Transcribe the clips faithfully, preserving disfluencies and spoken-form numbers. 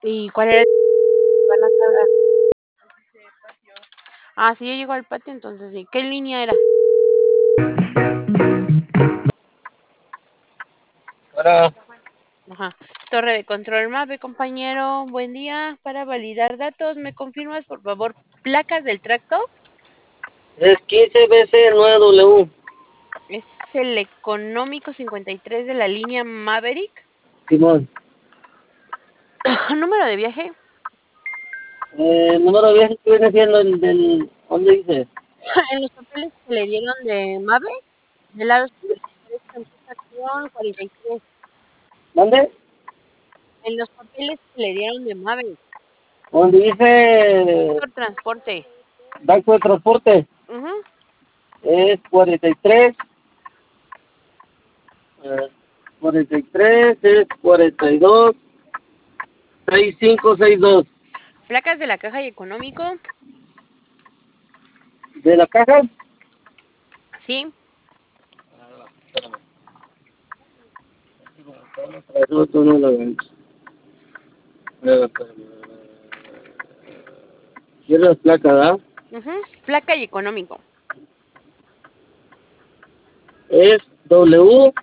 ¿Y cuál era el que van a cargar? Ah, sí, ya llegó al patio, entonces sí. ¿Qué línea era? Hola, Ajá. Torre de control MAPE, compañero. Buen día. Para validar datos, ¿me confirmas, por favor, placas del tracto? es quince B C nueve W. Es el económico cincuenta y tres de la línea Maverick. Simón. Número de viaje. Eh, el número de viaje que viene siendo el del... ¿Dónde dice? En los papeles que le dieron de MAVE, del lado superior empieza con cuarenta y tres. ¿Dónde? En los papeles que le dieron de MAVE, Donde dice por transporte. Banco de Transporte. Ujú. Es cuarenta y tres. eh, cuarenta y tres, es cuarenta y dos, sesenta y cinco sesenta y dos. Placas de la caja y económico. ¿De la caja? Sí. Eso tú no lo ves. Eh, ¿Quieres las placas, verdad? Ujú. Placa y económico. Es W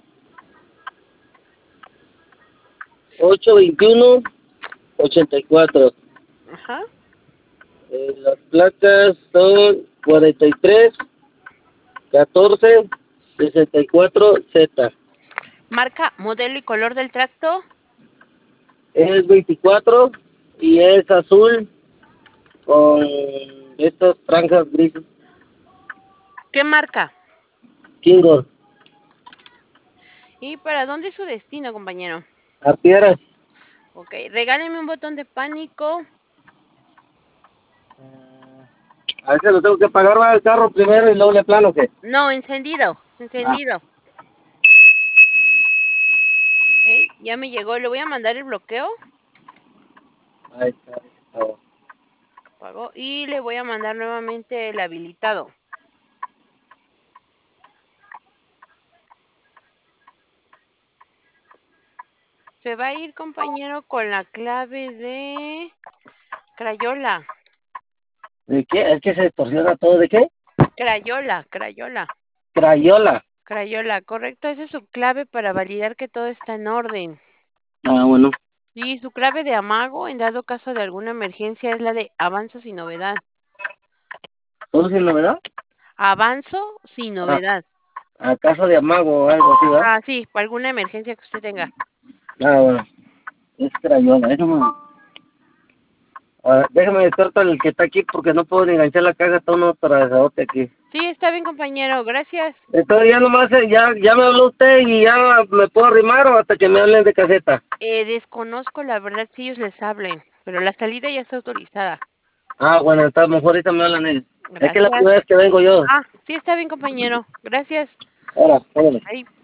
ocho veintiuno ochenta y cuatro. Ajá. Eh, las placas son cuarenta y tres, catorce, sesenta y cuatro Z. Marca, modelo y color del tracto. Es veinticuatro y es azul con estas franjas grises. ¿Qué marca? Kingo, ¿Y para dónde es su destino, compañero? a piedras. Ok, regáleme un botón de pánico. A veces lo tengo que pagar va el carro primero y luego le plano que. No, encendido, Ah, encendido. Ok, ya me llegó, le voy a mandar el bloqueo. ahí está. Ah, Apagó. Y le voy a mandar nuevamente el habilitado. Se va a ir, compañero, con la clave de Crayola. ¿de qué? Es que se torsiona todo. ¿De qué? Crayola, Crayola. Crayola. Crayola, correcto. Esa es su clave para validar que todo está en orden. Ah, bueno. Y su clave de amago, en dado caso de alguna emergencia, es la de avanzo sin novedad. ¿Todo sin novedad? Avanzo sin Ah, novedad. a casa de amago o algo así, ¿verdad? Ah, sí, para alguna emergencia que usted tenga. Ah, bueno. Es crayola. Déjame, ah, déjame descartar el que está aquí porque no puedo ni enganchar la caja. Está uno atravesadote aquí. Sí, está bien, compañero. Gracias. Entonces ya nomás, eh, ya, ya me habló usted y ya me puedo arrimar o hasta que me hablen de caseta. Eh, desconozco la verdad si ellos les hablen, pero la salida ya está autorizada. Ah, bueno, está mejor ahorita me hablan ellos. Es que es la Gracias. primera vez que vengo yo. Ah, sí, está bien, compañero. Gracias. Ahora, vámonos. Ahí.